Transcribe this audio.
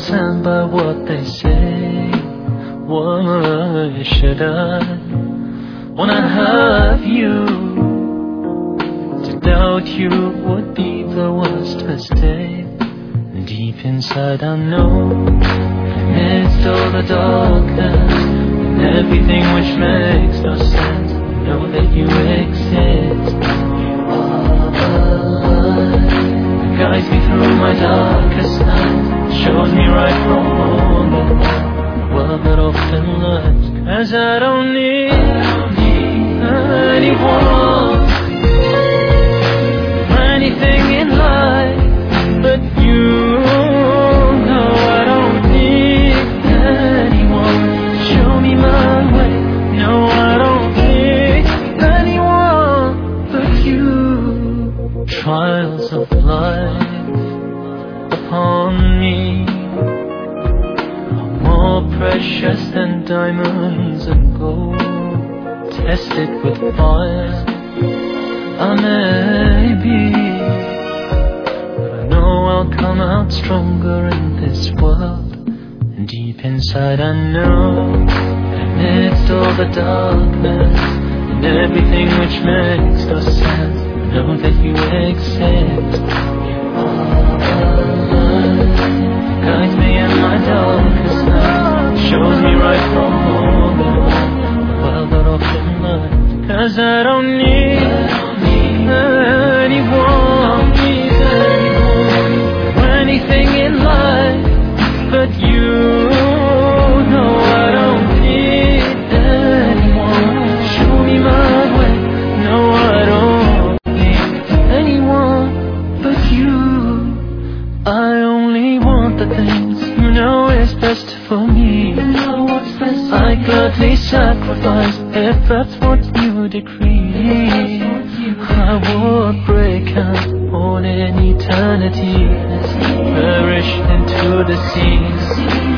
stand by what they say. Why should I wanna have you? To doubt you would be the worst mistake. Deep inside I know, amidst all the darkness and everything which makes no sense, know that you exist. You are the light that guides me through my darkest night, shows me right from wrong and the world that often lies. 'Cause I don't need anyone, anything in life but you. No, I don't need anyone to show me my way. No, I don't need anyone but you. Trials of life upon me are more precious than diamonds and gold. Tested with fire I may be, but I know I'll come out stronger in this world. And deep inside I know, amidst all the darkness and everything which makes no sense, know that you exist. You are the light that guides me in my darkest night, shows me right from wrong and the world that often lies. 'Cause I don't need anyone, anything in life but you. No, I don't need anyone, show me my way. No, I don't need anyone but you. I only want the things you know is best for me. I gladly sacrifice if that's what you decree. I would break out all in eternity, perish into the seas.